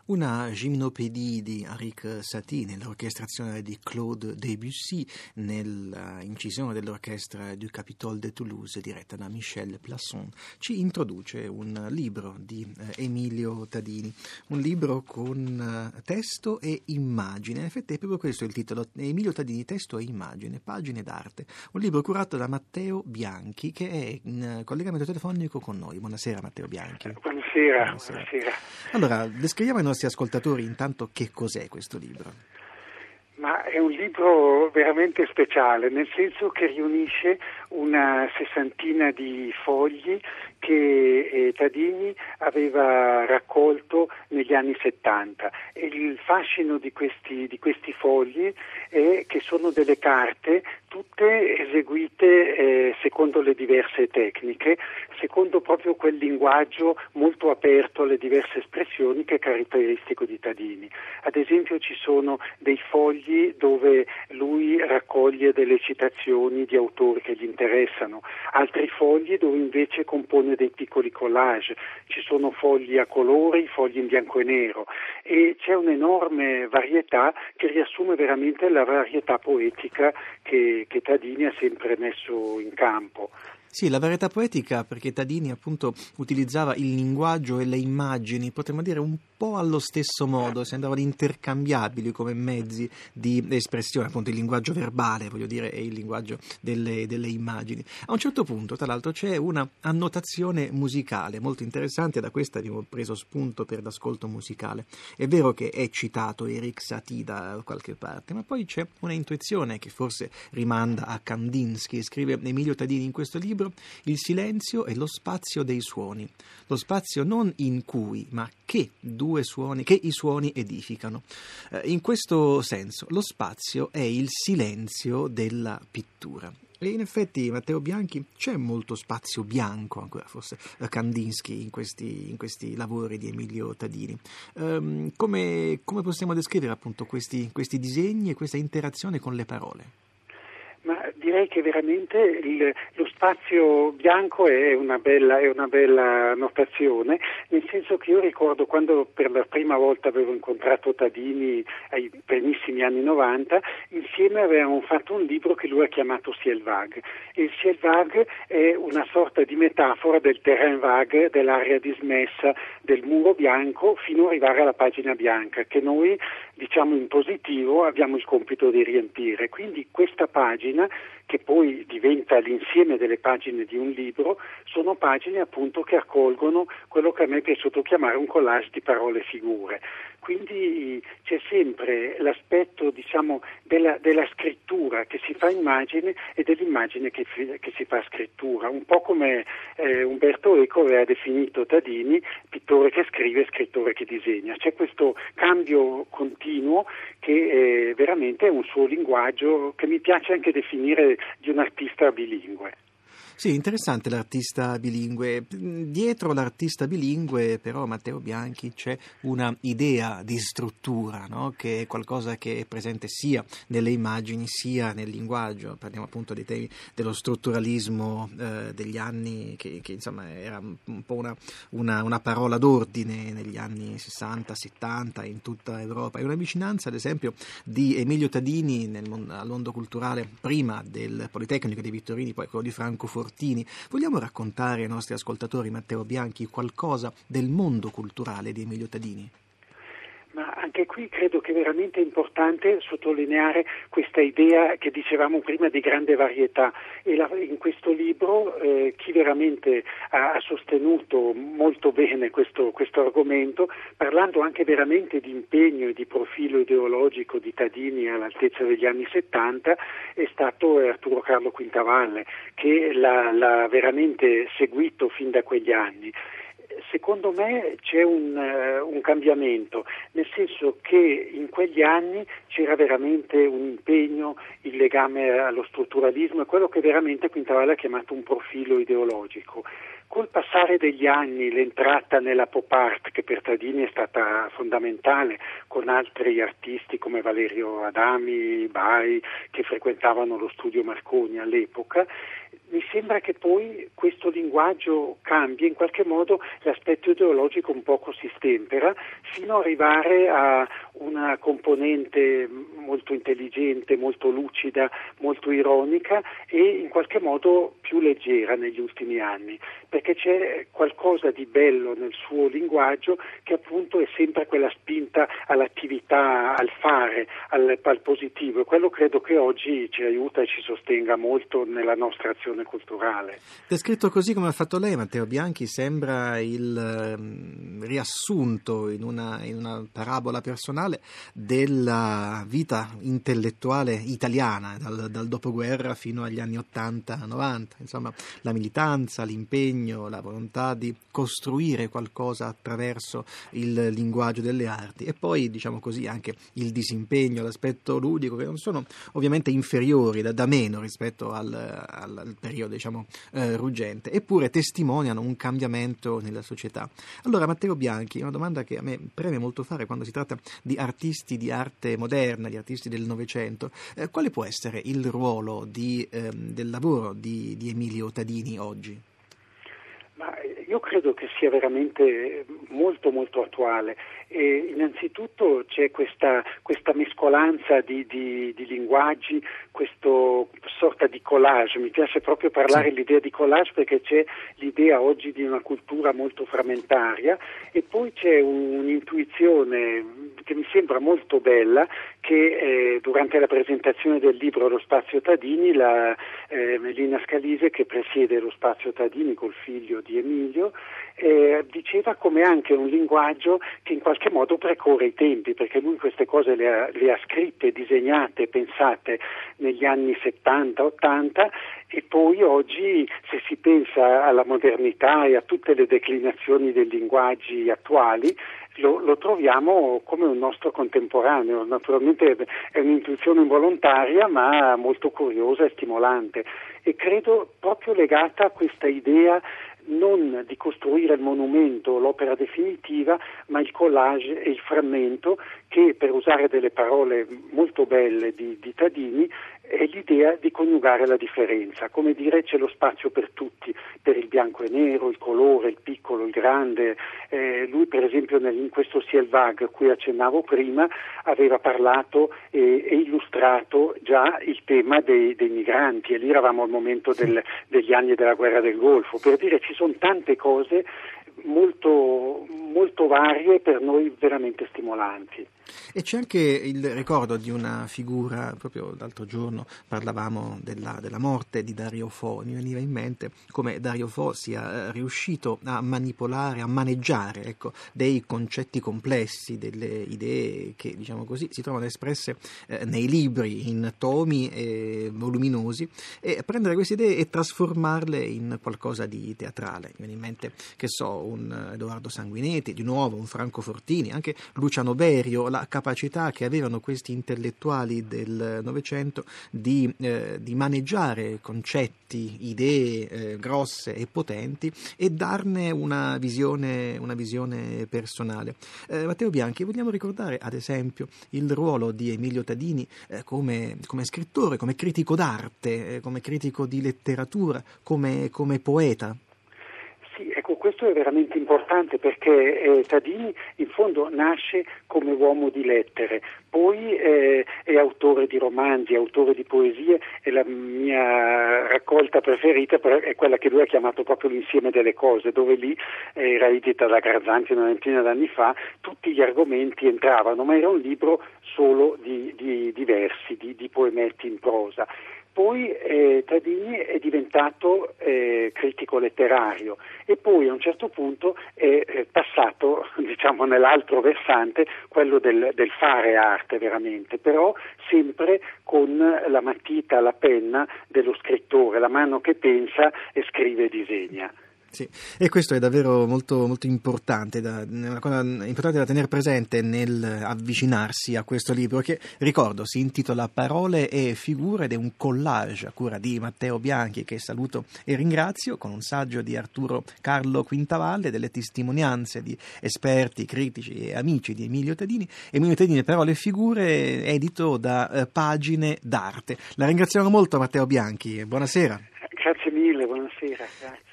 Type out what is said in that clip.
Una gymnopédie di Erik Satie nell'orchestrazione di Claude Debussy, nell'incisione dell'orchestra du Capitole de Toulouse diretta da Michel Plasson, ci introduce un libro di Emilio Tadini, un libro con testo e immagine. In effetti è proprio questo il titolo, Emilio Tadini, testo e immagine, pagine d'arte, un libro curato da Matteo Bianchi, che è in collegamento telefonico con noi. Buonasera Matteo Bianchi. Buonasera. Allora, descriviamo ai nostri ascoltatori intanto che cos'è questo libro. Ma è un libro veramente speciale, nel senso che riunisce una sessantina di fogli che Tadini aveva raccolto negli anni 70. E il fascino di questi fogli è che sono delle carte tutte eseguite secondo le diverse tecniche, secondo proprio quel linguaggio molto aperto alle diverse espressioni che è caratteristico di Tadini. Ad esempio ci sono dei fogli dove lui raccoglie delle citazioni di autori che gli interessano, altri fogli dove invece compone dei piccoli collage, ci sono fogli a colori, fogli in bianco e nero, e c'è un'enorme varietà che riassume veramente la varietà poetica che Tadini ha sempre messo in campo. Sì, la varietà poetica, perché Tadini appunto utilizzava il linguaggio e le immagini, potremmo dire un po' allo stesso modo, sembravano intercambiabili come mezzi di espressione, appunto il linguaggio verbale, voglio dire, e il linguaggio delle immagini. A un certo punto, tra l'altro, c'è una annotazione musicale molto interessante, da questa abbiamo preso spunto per l'ascolto musicale. È vero che è citato Erik Satie da qualche parte, ma poi c'è una intuizione che forse rimanda a Kandinsky, scrive Emilio Tadini in questo libro: il silenzio è lo spazio dei suoni, lo spazio non in cui, ma che i suoni edificano. In questo senso, lo spazio è il silenzio della pittura. E in effetti, Matteo Bianchi, c'è molto spazio bianco, ancora forse Kandinsky, in questi lavori di Emilio Tadini. Come possiamo descrivere appunto questi disegni e questa interazione con le parole? Ma direi che veramente lo spazio bianco è una bella notazione, nel senso che io ricordo quando per la prima volta avevo incontrato Tadini ai primissimi anni 90, insieme avevamo fatto un libro che lui ha chiamato Ciel vague, e il Ciel vague è una sorta di metafora del terrain vague, dell'area dismessa, del muro bianco, fino ad arrivare alla pagina bianca, che noi, diciamo in positivo, abbiamo il compito di riempire. Quindi questa pagina, che poi diventa l'insieme delle pagine di un libro, sono pagine appunto che accolgono quello che a me è piaciuto chiamare un collage di parole e figure. Quindi c'è sempre l'aspetto, diciamo, della scrittura che si fa immagine e dell'immagine che si fa scrittura, un po' come Umberto Eco aveva definito Tadini, pittore che scrive, scrittore che disegna. C'è questo cambio continuo che veramente è un suo linguaggio che mi piace anche definire di un artista bilingue. Sì, interessante l'artista bilingue. Dietro l'artista bilingue, però, Matteo Bianchi, c'è una idea di struttura, no? Che è qualcosa che è presente sia nelle immagini sia nel linguaggio. Parliamo appunto dei temi dello strutturalismo degli anni, che insomma era un po' una parola d'ordine negli anni 60-70 in tutta Europa. E una vicinanza, ad esempio, di Emilio Tadini al mondo culturale prima del Politecnico dei Vittorini, poi quello di Franco Fortini. Vogliamo raccontare ai nostri ascoltatori, Matteo Bianchi, qualcosa del mondo culturale di Emilio Tadini? Ma anche qui credo che è veramente importante sottolineare questa idea che dicevamo prima di grande varietà, e in questo libro chi veramente ha sostenuto molto bene questo argomento, parlando anche veramente di impegno e di profilo ideologico di Tadini all'altezza degli anni 70, è stato Arturo Carlo Quintavalle, che l'ha veramente seguito fin da quegli anni. Secondo me c'è un cambiamento, nel senso che in quegli anni c'era veramente un impegno, il legame allo strutturalismo, e quello che veramente Quintavalle ha chiamato un profilo ideologico. Col passare degli anni, l'entrata nella pop art, che per Tadini è stata fondamentale, con altri artisti come Valerio Adami, Bai, che frequentavano lo studio Marconi all'epoca, mi sembra che poi questo linguaggio cambi, in qualche modo l'aspetto ideologico un poco si stempera, fino ad arrivare a una componente molto intelligente, molto lucida, molto ironica e in qualche modo più leggera negli ultimi anni, perché c'è qualcosa di bello nel suo linguaggio che appunto è sempre quella spinta all'attività, al fare, al positivo, e quello credo che oggi ci aiuta e ci sostenga molto nella nostra azione culturale. Descritto così come ha fatto lei, Matteo Bianchi, sembra il riassunto in una parabola personale della vita intellettuale italiana dal dopoguerra fino agli anni 80-90, insomma la militanza, l'impegno, la volontà di costruire qualcosa attraverso il linguaggio delle arti e poi, diciamo così, anche il disimpegno, l'aspetto ludico, che non sono ovviamente inferiori da meno rispetto al periodo, diciamo, ruggente, eppure testimoniano un cambiamento nella società. Allora, Matteo Bianchi, una domanda che a me preme molto fare quando si tratta di artisti di arte moderna, di artisti del Novecento, quale può essere il ruolo del lavoro di Emilio Tadini oggi? Ma io credo che sia veramente molto molto attuale. E innanzitutto c'è questa mescolanza di linguaggi, questa sorta di collage. Mi piace proprio parlare l'idea di collage perché c'è l'idea oggi di una cultura molto frammentaria e poi c'è un'intuizione che mi sembra molto bella che durante la presentazione del libro Lo Spazio Tadini la Melina Scalise, che presiede lo Spazio Tadini col figlio di Emilio, diceva come anche un linguaggio che in qualche modo precorre i tempi, perché lui queste cose le ha scritte, disegnate, pensate negli anni 70-80 e poi oggi, se si pensa alla modernità e a tutte le declinazioni dei linguaggi attuali, lo troviamo come un nostro contemporaneo. Naturalmente è un'intuizione involontaria ma molto curiosa e stimolante e credo proprio legata a questa idea non di costruire il monumento o l'opera definitiva, ma il collage e il frammento che, per usare delle parole molto belle di Tadini, è l'idea di coniugare la differenza, come dire c'è lo spazio per tutti, per il bianco e nero, il colore, il piccolo, il grande. Lui per esempio in questo Ciel-Vague a cui accennavo prima aveva parlato e illustrato già il tema dei migranti e lì eravamo al momento degli anni della guerra del Golfo, per dire ci sono tante cose molto, molto varie, per noi veramente stimolanti. E c'è anche il ricordo di una figura, proprio l'altro giorno parlavamo della morte di Dario Fo, mi veniva in mente come Dario Fo sia riuscito a manipolare, a maneggiare, ecco, dei concetti complessi, delle idee che, diciamo così, si trovano espresse nei libri, in tomi voluminosi, e prendere queste idee e trasformarle in qualcosa di teatrale. Mi viene in mente, che so, un Edoardo Sanguinetti, di nuovo un Franco Fortini, anche Luciano Berio, la capacità che avevano questi intellettuali del Novecento di maneggiare concetti, idee grosse e potenti e darne una visione personale. Matteo Bianchi, vogliamo ricordare ad esempio il ruolo di Emilio Tadini come scrittore, come critico d'arte, come critico di letteratura, come poeta? Sì, ecco, questo è veramente importante perché Tadini in fondo nasce come uomo di lettere, poi è autore di romanzi, autore di poesie e la mia raccolta preferita è quella che lui ha chiamato proprio l'insieme delle cose, dove lì era edita da Garzanti una ventina d'anni fa, tutti gli argomenti entravano, ma era un libro solo di versi, di poemetti in prosa. Poi Tadini è diventato critico letterario e poi a un certo punto è passato, diciamo, nell'altro versante, quello del fare arte veramente, però sempre con la matita, la penna dello scrittore, la mano che pensa e scrive e disegna. Sì, e questo è davvero molto, molto importante, una cosa importante da tenere presente nel avvicinarsi a questo libro che, ricordo, si intitola Parole e figure ed è un collage a cura di Matteo Bianchi, che saluto e ringrazio, con un saggio di Arturo Carlo Quintavalle, delle testimonianze di esperti, critici e amici di Emilio Tadini. Emilio Tadini, Parole e figure, edito da Pagine d'Arte. La ringraziamo molto, Matteo Bianchi, buonasera. Grazie mille. mille, buonasera. Grazie.